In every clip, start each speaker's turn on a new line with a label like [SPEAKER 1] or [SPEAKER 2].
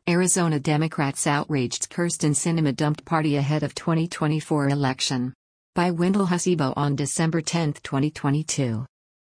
[SPEAKER 1] Arizona Democrats outraged Kyrsten Sinema dumped party ahead of 2024 election. By Wendell Hasibo on December 10, 2022.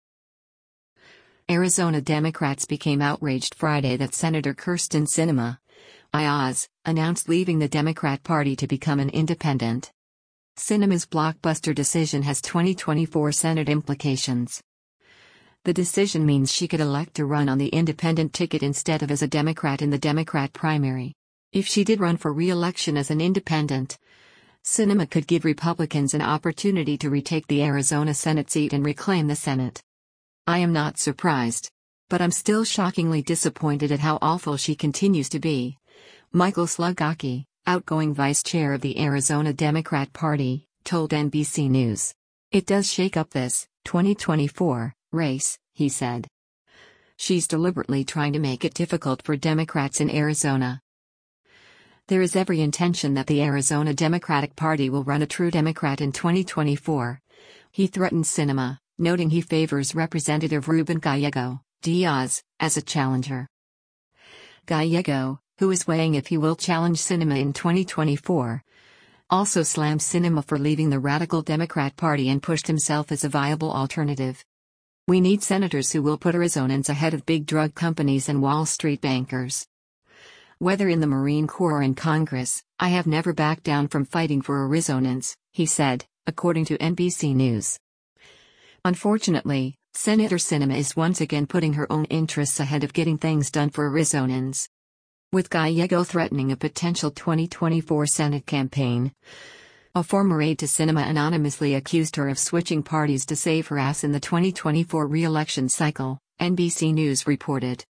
[SPEAKER 1] Arizona Democrats became outraged Friday that Senator Kyrsten Sinema, IOZ, announced leaving the Democrat Party to become an independent. Sinema's blockbuster decision has 2024 Senate implications. The decision means she could elect to run on the independent ticket instead of as a Democrat in the Democrat primary. If she did run for re-election as an independent, Sinema could give Republicans an opportunity to retake the Arizona Senate seat and reclaim the Senate. I am not surprised. But I'm still shockingly disappointed at how awful she continues to be. Michael Slugocki, outgoing vice chair of the Arizona Democrat Party, told NBC News. It does shake up this 2024 race, he said. She's deliberately trying to make it difficult for Democrats in Arizona. There is every intention that the Arizona Democratic Party will run a true Democrat in 2024. He threatened Sinema, noting he favors Representative Ruben Gallego, Diaz, as a challenger. Gallego, who is weighing if he will challenge Sinema in 2024, also slammed Sinema for leaving the Radical Democrat Party and pushed himself as a viable alternative. We need senators who will put Arizonans ahead of big drug companies and Wall Street bankers. Whether in the Marine Corps or in Congress, I have never backed down from fighting for Arizonans, he said, according to NBC News. Unfortunately, Senator Sinema is once again putting her own interests ahead of getting things done for Arizonans. With Gallego threatening a potential 2024 Senate campaign, a former aide to Sinema anonymously accused her of switching parties to save her ass in the 2024 re-election cycle, NBC News reported.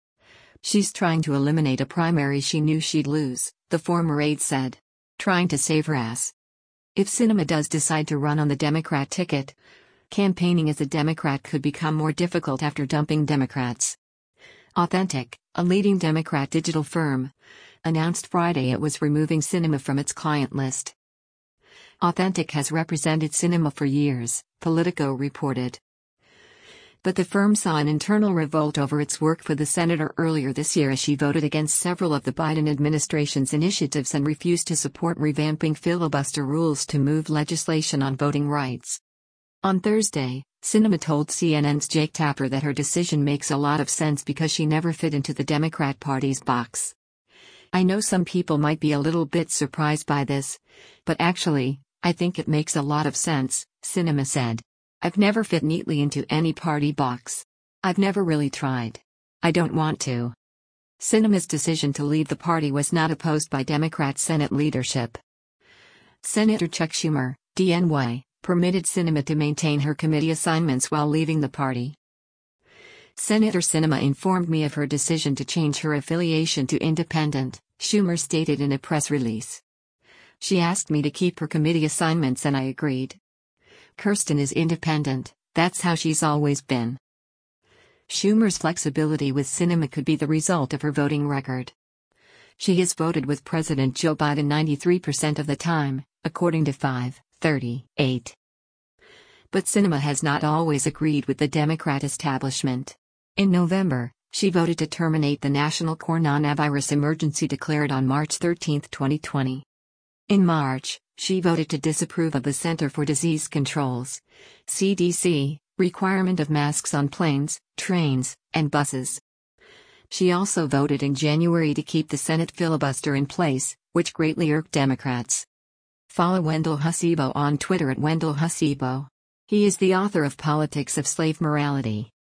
[SPEAKER 1] She's trying to eliminate a primary she knew she'd lose, the former aide said. Trying to save her ass. If Sinema does decide to run on the Democrat ticket, campaigning as a Democrat could become more difficult after dumping Democrats. Authentic, a leading Democrat digital firm, announced Friday it was removing Sinema from its client list. Authentic has represented Sinema for years, Politico reported. But the firm saw an internal revolt over its work for the senator earlier this year as she voted against several of the Biden administration's initiatives and refused to support revamping filibuster rules to move legislation on voting rights. On Thursday, Sinema told CNN's Jake Tapper that her decision makes a lot of sense because she never fit into the Democrat Party's box. I know some people might be a little bit surprised by this, but actually, I think it makes a lot of sense, Sinema said. I've never fit neatly into any party box. I've never really tried. I don't want to. Sinema's decision to leave the party was not opposed by Democrat Senate leadership. Senator Chuck Schumer, DNY, permitted Sinema to maintain her committee assignments while leaving the party. Senator Sinema informed me of her decision to change her affiliation to independent, Schumer stated in a press release. She asked me to keep her committee assignments and I agreed. Kyrsten is independent, that's how she's always been. Schumer's flexibility with Sinema could be the result of her voting record. She has voted with President Joe Biden 93% of the time, according to 538. But Sinema has not always agreed with the Democrat establishment. In November, she voted to terminate the national coronavirus emergency declared on March 13, 2020. In March, she voted to disapprove of the Center for Disease Control's (CDC) requirement of masks on planes, trains, and buses. She also voted in January to keep the Senate filibuster in place, which greatly irked Democrats. Follow Wendell Hasibo on Twitter at Wendell Hasibo. He is the author of Politics of Slave Morality.